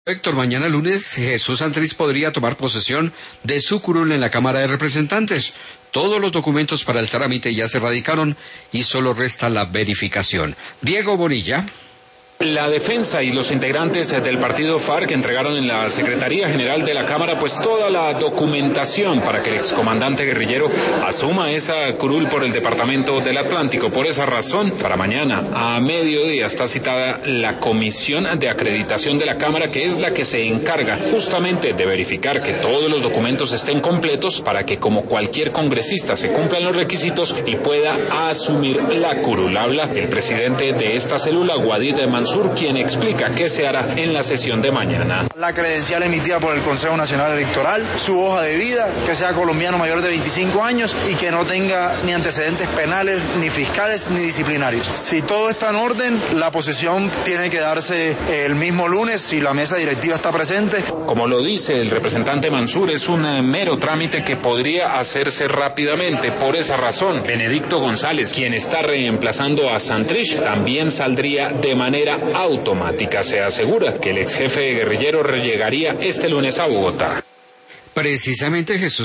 Héctor, mañana lunes Jesús Santrich podría tomar posesión de su curul en la Cámara de Representantes. Todos los documentos para el trámite ya se radicaron y solo resta la verificación. Diego Bonilla. La defensa y los integrantes del partido FARC entregaron en la Secretaría General de la Cámara pues toda la documentación para que el excomandante guerrillero asuma esa curul por el Departamento del Atlántico. Por esa razón, para mañana a mediodía está citada la Comisión de Acreditación de la Cámara, que es la que se encarga justamente de verificar que todos los documentos estén completos para que, como cualquier congresista, se cumplan los requisitos y pueda asumir la curul. Habla el presidente de esta célula, Wadid Mansur, quien explica qué se hará en la sesión de mañana. La credencial emitida por el Consejo Nacional Electoral, su hoja de vida, que sea colombiano mayor de 25 años y que no tenga ni antecedentes penales, ni fiscales, ni disciplinarios. Si todo está en orden, la posesión tiene que darse el mismo lunes si la mesa directiva está presente. Como lo dice el representante Mansur, es un mero trámite que podría hacerse rápidamente. Por esa razón, Benedicto González, quien está reemplazando a Santrich, también saldría de manera automática. Se asegura que el ex jefe guerrillero llegaría este lunes a Bogotá. Precisamente Jesús